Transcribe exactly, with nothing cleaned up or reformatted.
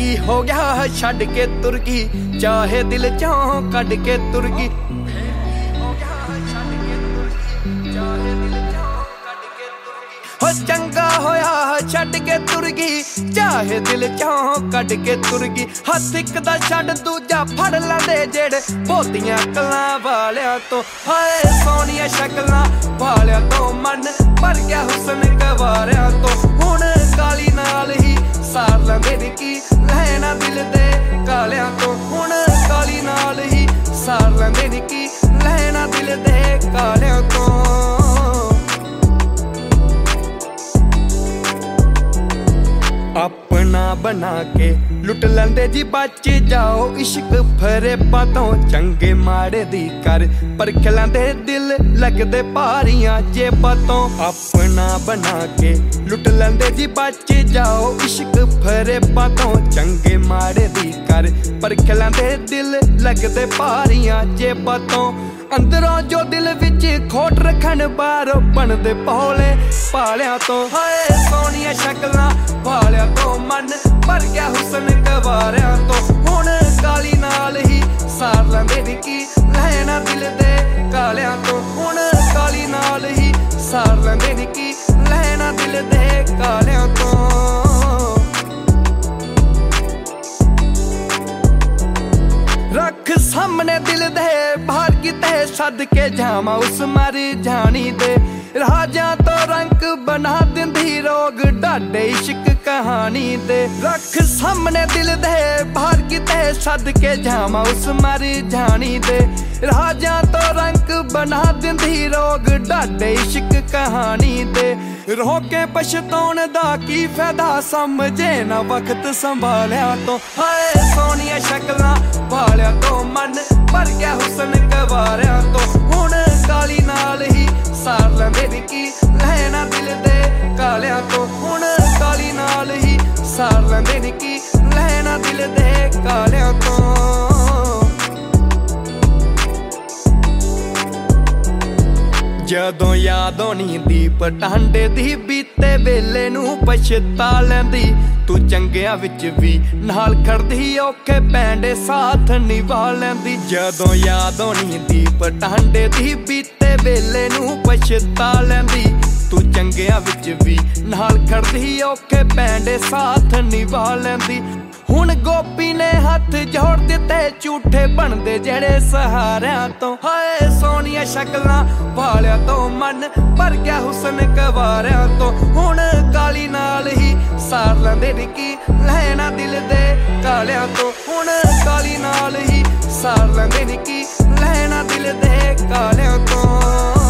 की हो गया छड़ के तुर गई, चाहे दिल चों कड़ के तुर गई। हो चंगा होया छड़ के तुर गई, चाहे दिल चों कड़ के तुर गई। हथ इक दा छड़ दूजा फड़ लांदे जेड़े बहुतियां कलां वालियां तो। हाय सोहणियां शक्लां वालियां तो मन भर गया हुसन गवारियां तो। हुण काली नाल ही सार लैंदे नी की लैना दिल दे कालियां तो। हुण काली नाल ही सार लैंदे नी की लैना दिल दे कालियां तो। अपना बना के लुट लैंदे जी बच जाओ इश्क फरेबा तो। चंगे माड़े दी कर परख लैंदे दिल लगदे भारियां जेबां तो। अपना बना के लुट लैंदे जी बच जाओ इश्क फरेबा तो। चंगे माड़े दी कर परख लैंदे दिल लगदे भारियां जेबां तो। अंदरों जो दिल विच खोट रखन बाहरों बनदे भोले भालियां तो। हाय सोहणियां शक्लां वालियां तो मन भर गया हुसन गवारियां तो। हुण काली नाल ही सार लैंदे नी की लैना दिल दे कालियां तो। हुण काली नाल ही सार लैंदे नी की लैना दिल दे कालियां तो। रख सामने दिल दे बाहर किते सद के जावा उस मर जानी दे। राजा तो रंग बना दिंदी रोग डाडे इश्क कहानी दे। रख सामने दिल दे बाहर किते सद के जावा उस मर जानी दे। राजा तो रंग बना दिंदी रोग डाडे इश्क कहानी दे। रो के पछताउण दा की फायदा समझे ना वक्त संभालिया तो। हाय सोहणियां शक्लां वालियां तो मन भर गया हुसन गवारियां तो। हुण काली नाल ही सार लैंदे नी की लैना दिल दे कालियां तो। हुण काली नाल ही सार लैंदे नी की लैना दिल दे कालियां तो। जदों याद आउणी दीप टांडे दी बीते वेले नूं पछता लैंदी। तू चंगियां विच भी नाल खड़दी औखे पैंडे साथ निभा लैंदी। जदों याद आउणी दीप टांडे दी बीते वेले नूं पछता लैंदी। तू चंगियां विच भी नाल खड़दी औखे पैंडे साथ निभा लैंदी। हुण गोपी ने हथ जोड़ दिते झूठे बनदे जेड़े सहारियां तो। हाय सोहणियां शक्लां वालियां तो मन भर गया हुसन गवारियां तो। हुण काली नाल ही सार लैंदे नी की लैना दिल दे कालियां तो। हुण काली नाल ही सार लैंदे नी की लैना दिल दे कालियां तो।